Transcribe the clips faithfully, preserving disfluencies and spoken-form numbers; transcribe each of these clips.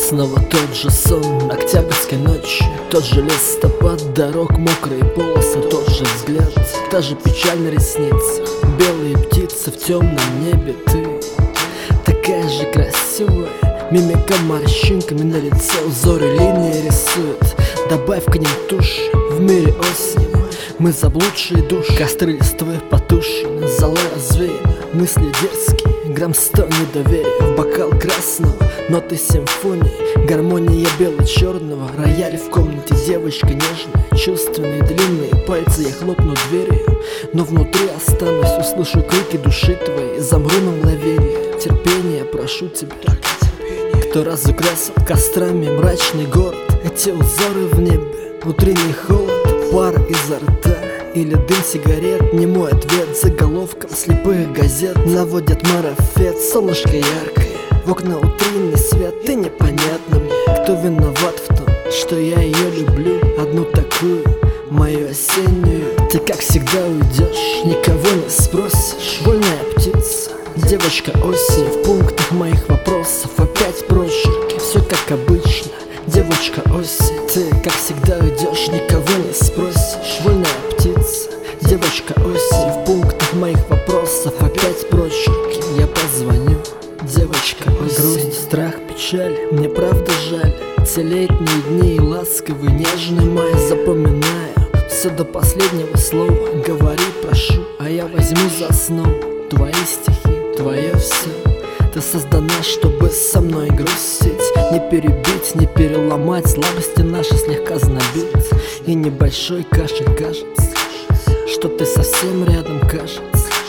Снова тот же сон октябрьской ночи, тот же листопад, дорог мокрые полосы, тот же взгляд, та же печаль на ресницах, белые птицы в темном небе. Ты такая же красивая, мимика морщинками на лице, узоры линии рисуют. Добавь к ним тушь, в мире осени мы заблудшие души. Костры листвы потушены, золы развеяны, мысли дерзкие, грамм сто недоверия. В бокал красного, ноты симфонии, гармония бело-черного. Рояль в комнате, девочка нежная, чувственные длинные пальцы. Я хлопну дверью, но внутри останусь, услышу крики души твоей, замру на мгновение. Терпение, прошу тебя. Кто разукрасил кострами мрачный город, эти узоры в небе, утренний холод, пар изо рта или дым сигарет. Не мой ответ заголовком слепых газет наводят марафет. Солнышко яркое, в окна утренний свет. И непонятно мне, кто виноват в том, что я ее люблю, одну такую, мою осеннюю. Ты как всегда уйдешь, никого не спросишь, вольная птица, девочка осень. В пунктах моих вопросов опять прочерки, все как обычно, девочка осень. Ты как всегда уйдешь, никого не спросишь, вольная птица, девочка осень. В пунктах моих вопросов опять прочерки, я позвоню, девочка осень. Грусть, страх, печаль, мне правда жаль. Те летние дни и ласковый нежный май. Запоминаю все до последнего слова. Говори, прошу, а я возьму за основу твои стихи, твое все. Ты создана, чтобы со мной грустить, не перебить, не переломать, слабости наши слегка знобить. И небольшой кашель кажется, что ты совсем рядом, кажется.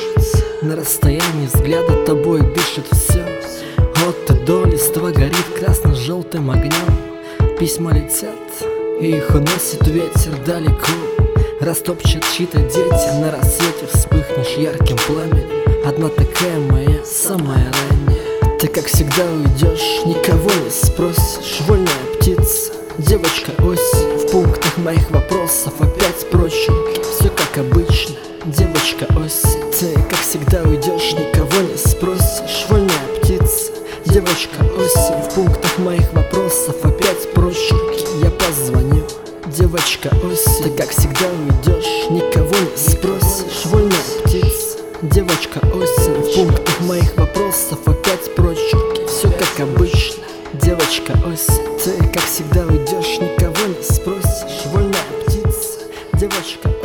На расстоянии взгляда тобой дышит все. От и до листва горит красно-желтым огнем. Письма летят, и их уносит ветер далеко. Растопчат чьи-то дети, на рассвете вспыхнешь ярким пламенем. Одна такая моя, самая ранняя. Ты как всегда уйдешь, никого не спросишь, вольная птица, девочка осень. В пунктах моих вопросов опять прочерки, все как обычно, девочка осень. Ты как всегда уйдешь, никого не спросишь, вольная птица, девочка осень. В пунктах моих вопросов опять прочерки, я позвоню, девочка осень. Ты как всегда уйдешь, никого не спросишь, вольная птица, девочка осень. В пунктах моих вопросов опять прочерки, все как обычно, девочка осень. Ты как всегда уйдешь, никого не спросишь, вольная птица, девочка осень.